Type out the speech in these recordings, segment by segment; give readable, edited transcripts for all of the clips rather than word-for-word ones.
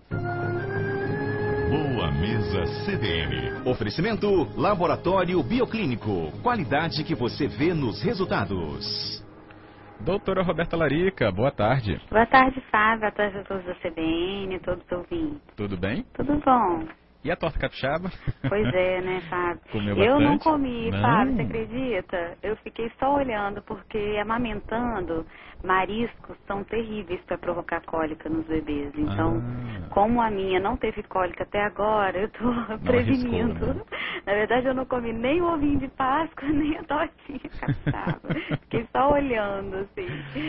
Boa Mesa CBN. Oferecimento Laboratório Bioclínico. Qualidade que você vê nos resultados. Doutora Roberta Larica, boa tarde. Boa tarde, Fábio. Boa tarde a todos da CBN, todos os ouvintes. Tudo bem? Tudo bom. E a torta capixaba? Pois é, né, Fábio? Comeu Eu bastante? não comi, não. Fábio, você acredita? Eu fiquei só olhando, porque amamentando, mariscos são terríveis para provocar cólica nos bebês. Então, como a minha não teve cólica até agora, eu tô prevenindo. Arriscou, né? Na verdade, eu não comi nem o ovinho de Páscoa, nem a tortinha capixaba. Fiquei só olhando, assim.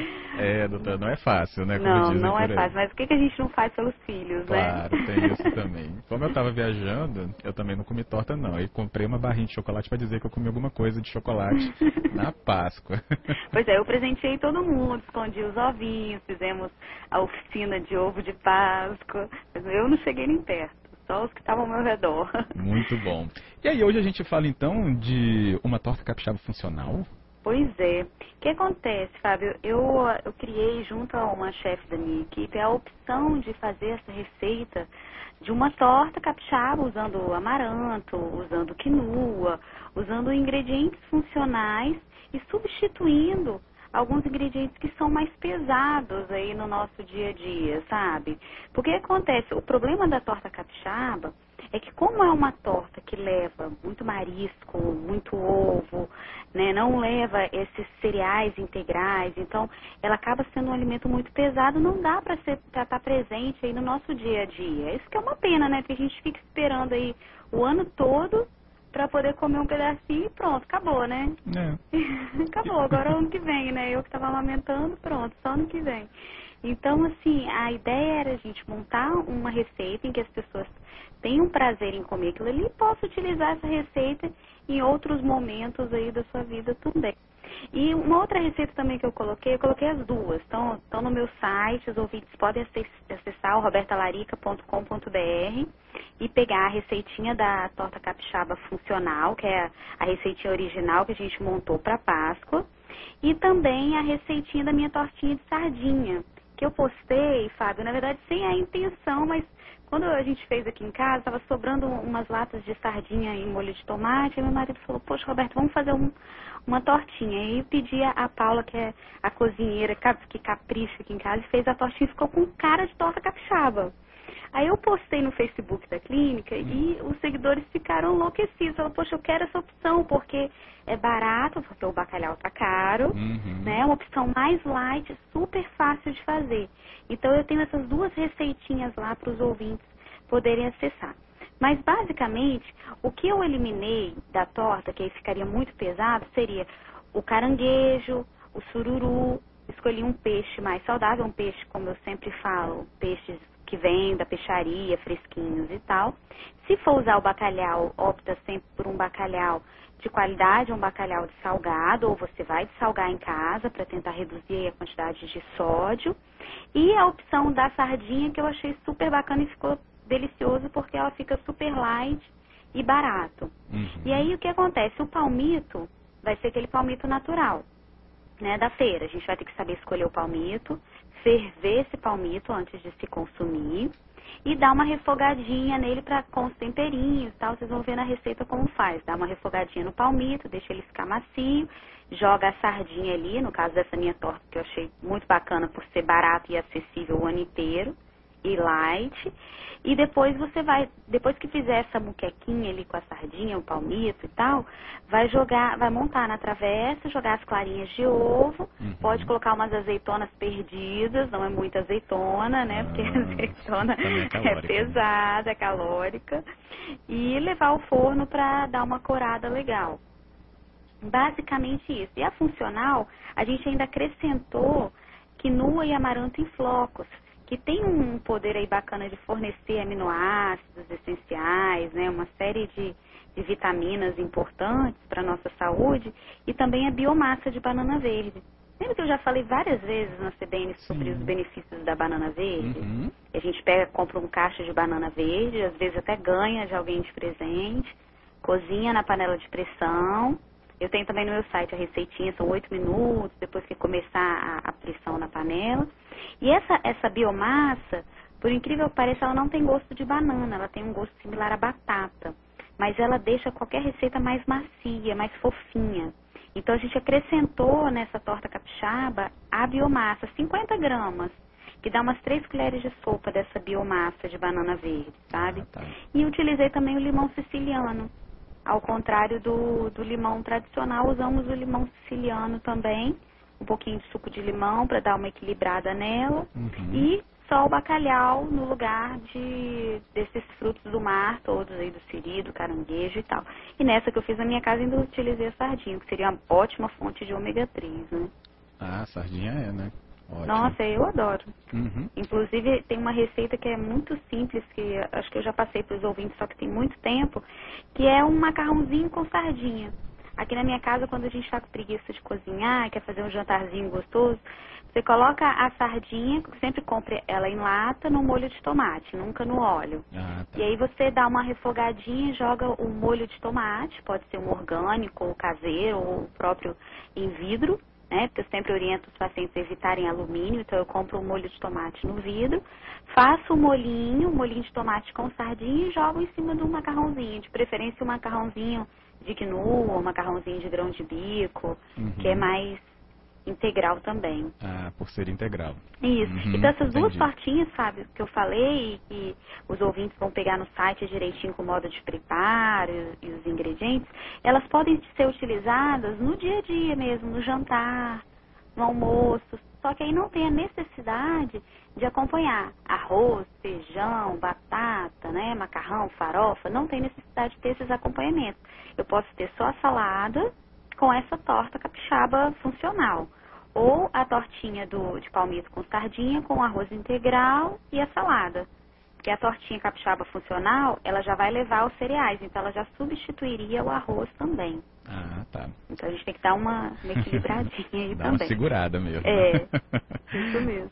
É, doutora, não é fácil, né? Como Não, dizem não é por aí. fácil. Mas o que a gente não faz pelos filhos, Claro, né? tem isso também. Como eu tava viajando, eu também não comi torta, não. Aí comprei uma barrinha de chocolate para dizer que eu comi alguma coisa de chocolate na Páscoa. Pois é, eu presenteei todo mundo, escondi os ovinhos, fizemos a oficina de ovo de Páscoa. Mas eu não cheguei nem perto, só os que estavam ao meu redor. Muito bom. E aí, hoje a gente fala então de uma torta capixaba funcional? Pois é. O que acontece, Fábio? Eu criei junto a uma chefe da minha equipe a opção de fazer essa receita de uma torta capixaba usando amaranto, usando quinua, usando ingredientes funcionais e substituindo alguns ingredientes que são mais pesados aí no nosso dia a dia, sabe? Porque acontece, o problema da torta capixaba é que como é uma torta que leva muito marisco, muito ovo, né, não leva esses cereais integrais, então ela acaba sendo um alimento muito pesado, não dá para estar presente aí no nosso dia a dia. Isso que é uma pena, né, porque a gente fica esperando aí o ano todo para poder comer um pedacinho e pronto, acabou, né? É. Acabou, agora é o ano que vem, né? Eu que estava amamentando, pronto, só ano que vem. Então, assim, a ideia era a gente montar uma receita em que as pessoas tenham prazer em comer aquilo ali e possam utilizar essa receita em outros momentos aí da sua vida também. E uma outra receita também que eu coloquei as duas. Estão no meu site, os ouvintes podem acessar o robertalarica.com.br e pegar a receitinha da torta capixaba funcional, que é a receitinha original que a gente montou para Páscoa, e também a receitinha da minha tortinha de sardinha, que eu postei, Fábio, na verdade sem a intenção, mas quando a gente fez aqui em casa, estava sobrando umas latas de sardinha em molho de tomate, e meu marido falou, poxa, Roberto, vamos fazer uma tortinha. E eu pedi a Paula, que é a cozinheira que capricha aqui em casa, e fez a tortinha e ficou com cara de torta capixaba. Aí eu postei no Facebook da clínica e os seguidores ficaram enlouquecidos. Falaram, poxa, eu quero essa opção, porque é barato, porque o bacalhau tá caro, né? É uma opção mais light, super fácil de fazer. Então eu tenho essas duas receitinhas lá para os ouvintes poderem acessar. Mas basicamente, o que eu eliminei da torta, que aí ficaria muito pesado, seria o caranguejo, o sururu. Escolhi um peixe mais saudável, um peixe, como eu sempre falo, peixes que vem da peixaria, fresquinhos e tal. Se for usar o bacalhau, opta sempre por um bacalhau de qualidade, um bacalhau de salgado, ou você vai dessalgar em casa para tentar reduzir a quantidade de sódio. E a opção da sardinha, que eu achei super bacana e ficou delicioso, porque ela fica super light e barato. E aí o que acontece? O palmito vai ser aquele palmito natural, né, da feira. A gente vai ter que saber escolher o palmito, ferver esse palmito antes de se consumir e dar uma refogadinha nele com os temperinhos e tal. Vocês vão ver na receita como faz. Dá uma refogadinha no palmito, deixa ele ficar macio, joga a sardinha ali, no caso dessa minha torta, que eu achei muito bacana por ser barato e acessível o ano inteiro, e light. E depois você depois que fizer essa muquequinha ali com a sardinha, o palmito e tal, vai montar na travessa, jogar as clarinhas de ovo, pode colocar umas azeitonas perdidas, não é muita azeitona, né, porque a azeitona é pesada, é calórica, e levar ao forno para dar uma corada legal. Basicamente isso. E a funcional, a gente ainda acrescentou quinua e amaranto em flocos, que tem um poder aí bacana de fornecer aminoácidos essenciais, né, uma série de vitaminas importantes para a nossa saúde, e também a biomassa de banana verde. Lembra que eu já falei várias vezes na CBN sobre os benefícios da banana verde? A gente compra um caixa de banana verde, às vezes até ganha de alguém de presente, cozinha na panela de pressão. Eu tenho também no meu site a receitinha, são 8 minutos, depois que começar a pressão na panela. E essa biomassa, Por incrível que pareça, ela não tem gosto de banana, ela tem um gosto similar à batata. Mas ela deixa qualquer receita mais macia, mais fofinha. Então a gente acrescentou nessa torta capixaba a biomassa, 50 gramas, que dá umas 3 colheres de sopa dessa biomassa de banana verde, sabe? Ah, tá. E utilizei também o limão siciliano. Ao contrário do limão tradicional, usamos o limão siciliano também, um pouquinho de suco de limão para dar uma equilibrada nela, e só o bacalhau no lugar desses frutos do mar, todos aí, do siri, do caranguejo e tal. E nessa que eu fiz na minha casa ainda utilizei a sardinha, que seria uma ótima fonte de ômega 3, né? Ah, sardinha né? Ótimo. Nossa, eu adoro. Inclusive, tem uma receita que é muito simples, que acho que eu já passei para os ouvintes, só que tem muito tempo, que é um macarrãozinho com sardinha. Aqui na minha casa, quando a gente está com preguiça de cozinhar, quer fazer um jantarzinho gostoso, você coloca a sardinha, sempre compre ela em lata, no molho de tomate, nunca no óleo. Ah, tá. E aí você dá uma refogadinha e joga o molho de tomate, pode ser um orgânico, ou caseiro, ou o próprio em vidro, né? Porque eu sempre oriento os pacientes a evitarem alumínio, então eu compro um molho de tomate no vidro, faço o molhinho, de tomate com sardinha e jogo em cima do macarrãozinho, de preferência um macarrãozinho de gnu ou macarrãozinho de grão de bico, que é mais integral também. Ah, por ser integral. Isso. Então essas duas Entendi. tortinhas, Fábio, que eu falei e que os ouvintes vão pegar no site direitinho com o modo de preparo e os ingredientes, elas podem ser utilizadas no dia a dia mesmo, no jantar, no almoço, só que aí não tem a necessidade de acompanhar arroz, feijão, batata, né, macarrão, farofa, não tem necessidade de ter esses acompanhamentos. Eu posso ter só a salada com essa torta capixaba funcional. Ou a tortinha de palmito com sardinha, com arroz integral e a salada. Porque a tortinha capixaba funcional, ela já vai levar os cereais, então ela já substituiria o arroz também. Ah, tá. Então a gente tem que dar uma equilibradinha aí Dá também. uma segurada mesmo. É, isso mesmo.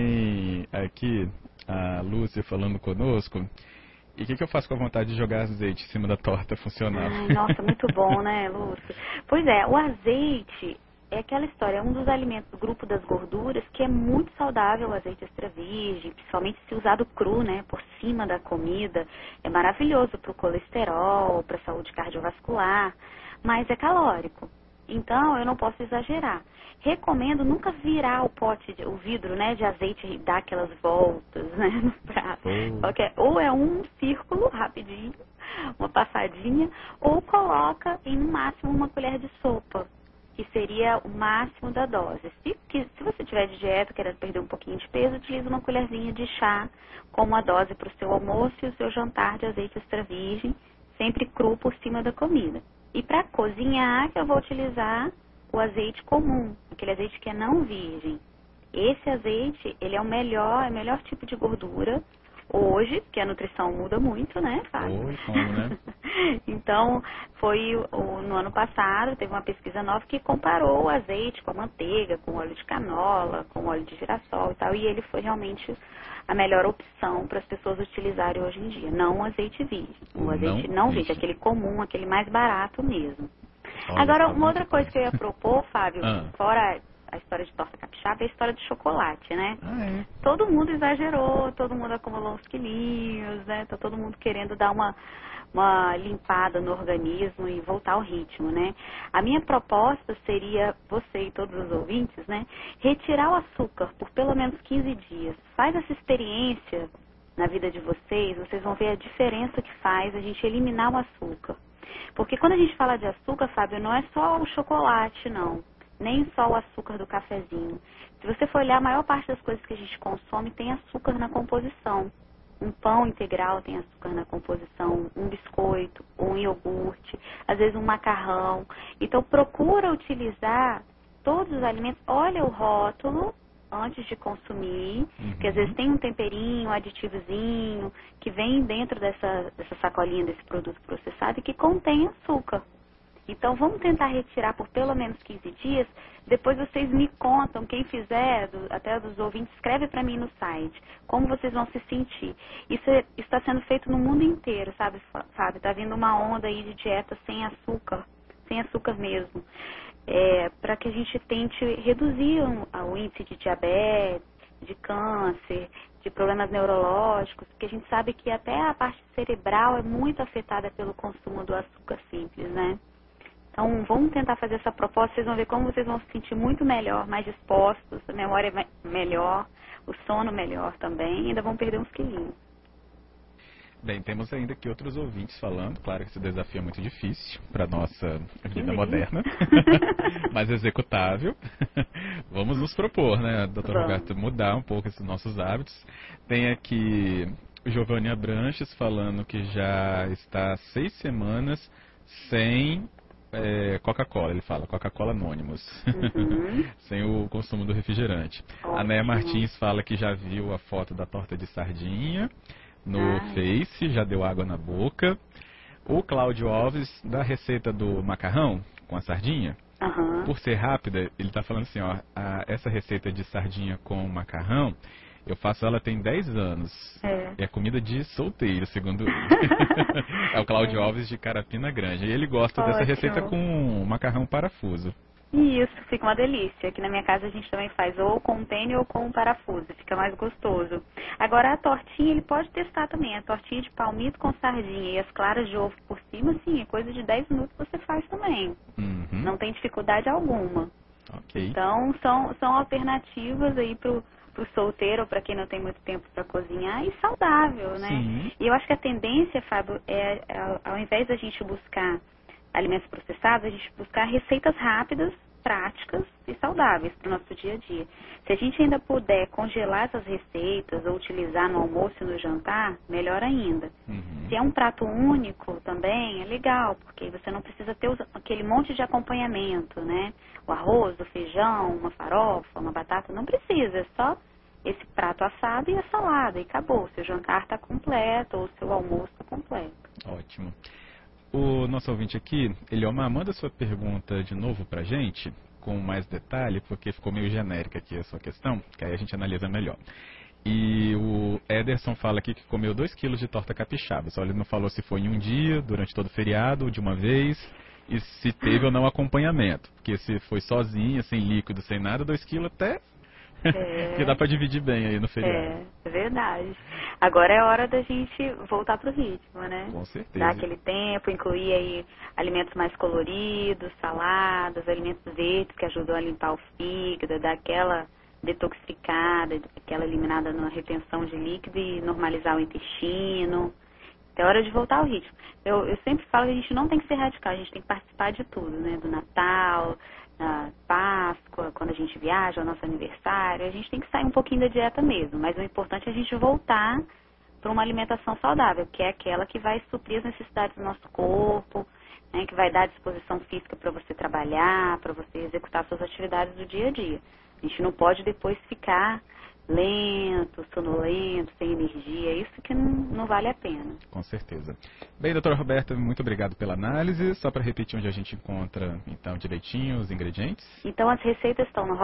Tem aqui a Lúcia falando conosco. E o que eu faço com a vontade de jogar azeite em cima da torta funcional? Ai, nossa, muito bom, né, Lúcia? Pois é, o azeite é aquela história, é um dos alimentos do grupo das gorduras que é muito saudável, o azeite extra virgem, principalmente se usado cru, né, por cima da comida. É maravilhoso para o colesterol, para a saúde cardiovascular, mas é calórico. Então, eu não posso exagerar. Recomendo nunca virar o vidro, né, de azeite e dar aquelas voltas, né, no prato. Ou é um círculo rapidinho, uma passadinha, ou coloca em no máximo uma colher de sopa, que seria o máximo da dose. Se você tiver de dieta, querendo perder um pouquinho de peso, utilize uma colherzinha de chá como a dose para o seu almoço e o seu jantar de azeite extra virgem, sempre cru por cima da comida. E para cozinhar, que eu vou utilizar o azeite comum, aquele azeite que é não virgem. Esse azeite, ele é o melhor tipo de gordura hoje, porque a nutrição muda muito, né, Fábio? Oi, como, né? Então, no ano passado, teve uma pesquisa nova que comparou o azeite com a manteiga, com óleo de canola, com óleo de girassol e tal, e ele foi realmente a melhor opção para as pessoas utilizarem hoje em dia. Não o azeite virgem. O azeite não virgem, aquele comum, aquele mais barato mesmo. Olha, agora, tá uma outra coisa que eu ia propor, Fábio, Ah. fora a história de torta capixaba, é a história de chocolate, né? Ah, é? Todo mundo exagerou, todo mundo acumulou uns quilinhos, né? Tá todo mundo querendo dar uma limpada no organismo e voltar ao ritmo, né? A minha proposta seria, você e todos os ouvintes, né? Retirar o açúcar por pelo menos 15 dias. Faz essa experiência na vida de vocês vão ver a diferença que faz a gente eliminar o açúcar. Porque quando a gente fala de açúcar, Fábio, não é só o chocolate, não. Nem só o açúcar do cafezinho. Se você for olhar, a maior parte das coisas que a gente consome tem açúcar na composição. Um pão integral tem açúcar na composição, um biscoito, um iogurte, às vezes um macarrão. Então, procura utilizar todos os alimentos. Olha o rótulo antes de consumir, que às vezes tem um temperinho, um aditivozinho, que vem dentro dessa sacolinha desse produto processado e que contém açúcar. Então, vamos tentar retirar por pelo menos 15 dias. Depois vocês me contam, quem fizer, até dos ouvintes, escreve para mim no site, como vocês vão se sentir. Isso está sendo feito no mundo inteiro, sabe, Fábio? Está vindo uma onda aí de dieta sem açúcar mesmo. Para que a gente tente reduzir o índice de diabetes, de câncer, de problemas neurológicos, porque a gente sabe que até a parte cerebral é muito afetada pelo consumo do açúcar simples, né? Então, vamos tentar fazer essa proposta, vocês vão ver como vocês vão se sentir muito melhor, mais dispostos, a memória melhor, o sono melhor também, e ainda vão perder uns quilinhos. Bem, temos ainda aqui outros ouvintes falando, claro que esse desafio é muito difícil para a nossa vida moderna, mas executável. Vamos nos propor, né, doutor Roberto, mudar um pouco esses nossos hábitos. Tem aqui o Giovanni Abranches falando que já está 6 semanas sem Coca-Cola, ele fala, Coca-Cola Anonymous, sem o consumo do refrigerante. Ótimo. A Néia Martins fala que já viu a foto da torta de sardinha no Face, já deu água na boca. O Cláudio Alves, da receita do macarrão com a sardinha, por ser rápida, ele está falando assim, ó, essa receita de sardinha com macarrão, eu faço ela tem 10 anos. É comida de solteiro, segundo é o Cláudio Alves de Carapina Grande. E ele gosta dessa receita com macarrão parafuso. Isso, fica uma delícia. Aqui na minha casa a gente também faz ou com penne ou com parafuso, fica mais gostoso. Agora a tortinha, ele pode testar também, a tortinha de palmito com sardinha e as claras de ovo por cima, sim, é coisa de 10 minutos você faz também. Não tem dificuldade alguma. Então são alternativas aí pro solteiro ou para quem não tem muito tempo para cozinhar e saudável, né? Sim. E eu acho que a tendência, Fábio, ao invés da gente buscar alimentos processados, a gente buscar receitas rápidas, práticas e saudáveis para o nosso dia a dia. Se a gente ainda puder congelar essas receitas ou utilizar no almoço e no jantar, melhor ainda. Se é um prato único também, é legal, porque você não precisa ter aquele monte de acompanhamento, né? O arroz, o feijão, uma farofa, uma batata, não precisa, é só esse prato assado e a salada, e acabou. Seu jantar está completo, ou seu almoço está completo. Ótimo. O nosso ouvinte aqui, Eliomar, manda sua pergunta de novo pra gente, com mais detalhe, porque ficou meio genérica aqui a sua questão, que aí a gente analisa melhor. E o Ederson fala aqui que comeu 2 quilos de torta capixaba, só ele não falou se foi em um dia, durante todo o feriado, ou de uma vez, e se teve ou não acompanhamento, porque se foi sozinha, sem líquido, sem nada, 2 quilos até que dá pra dividir bem aí no feriado. É verdade. Agora é hora da gente voltar pro ritmo, né? Com certeza. Dar aquele tempo, incluir aí alimentos mais coloridos, saladas, alimentos verdes que ajudam a limpar o fígado, dar aquela detoxificada, aquela eliminada na retenção de líquido e normalizar o intestino. É hora de voltar ao ritmo. Eu sempre falo que a gente não tem que ser radical, a gente tem que participar de tudo, né? Do Natal, na Páscoa, quando a gente viaja, o nosso aniversário, a gente tem que sair um pouquinho da dieta mesmo, mas o importante é a gente voltar para uma alimentação saudável, que é aquela que vai suprir as necessidades do nosso corpo, né, que vai dar disposição física para você trabalhar, para você executar suas atividades do dia a dia. A gente não pode depois ficar lento, sonolento, sem energia, isso que não vale a pena. Com certeza. Bem, doutora Roberta, muito obrigado pela análise. Só para repetir onde a gente encontra, então, direitinho os ingredientes. Então, as receitas estão no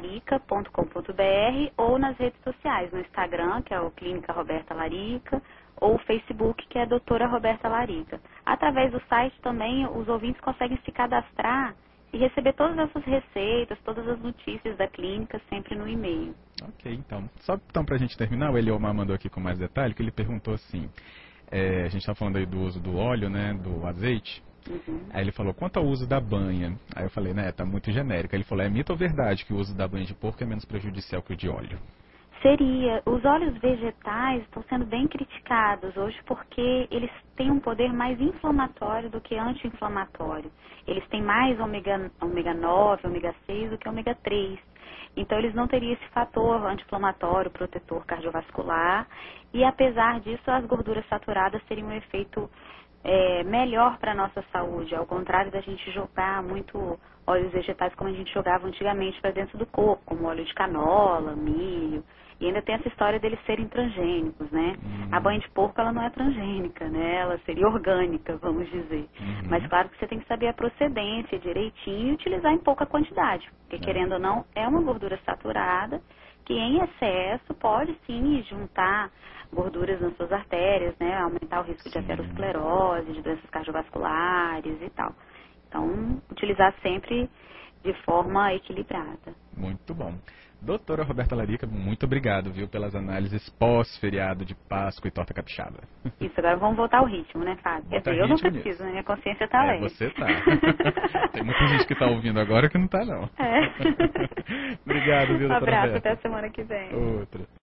robertalarica.com.br ou nas redes sociais, no Instagram, que é o Clínica Roberta Larica, ou o Facebook, que é a Doutora Roberta Larica. Através do site também, os ouvintes conseguem se cadastrar e receber todas essas receitas, todas as notícias da clínica, sempre no e-mail. Ok, então. Só então para a gente terminar, o Eliomar mandou aqui com mais detalhe, que ele perguntou assim, a gente está falando aí do uso do óleo, né, do azeite, aí ele falou, quanto ao uso da banha? Aí eu falei, né, tá muito genérico. Aí ele falou, é mito ou verdade que o uso da banha de porco é menos prejudicial que o de óleo? Seria. Os óleos vegetais estão sendo bem criticados hoje porque eles têm um poder mais inflamatório do que anti-inflamatório. Eles têm mais ômega 9, ômega 6 do que ômega 3. Então eles não teriam esse fator anti-inflamatório, protetor cardiovascular. E apesar disso, as gorduras saturadas teriam um efeito melhor para a nossa saúde, ao contrário da gente jogar muito óleos vegetais como a gente jogava antigamente para dentro do corpo, como óleo de canola, milho. E ainda tem essa história deles serem transgênicos, né? A banha de porco, ela não é transgênica, né? Ela seria orgânica, vamos dizer. Mas claro que você tem que saber a procedência direitinho e utilizar em pouca quantidade. Porque, querendo ou não, é uma gordura saturada que em excesso pode sim juntar gorduras nas suas artérias, né? Aumentar o risco de aterosclerose, de doenças cardiovasculares e tal. Então, utilizar sempre de forma equilibrada. Muito bom. Doutora Roberta Larica, muito obrigado, viu, pelas análises pós-feriado de Páscoa e torta capixaba. Isso, agora vamos voltar ao ritmo, né, Fábio? Quer dizer, eu não preciso, né? Minha consciência tá leve. Você tá. Tem muita gente que tá ouvindo agora que não tá, não. É. Obrigado, viu, doutora Um abraço, Roberta. até a semana que vem. Outra.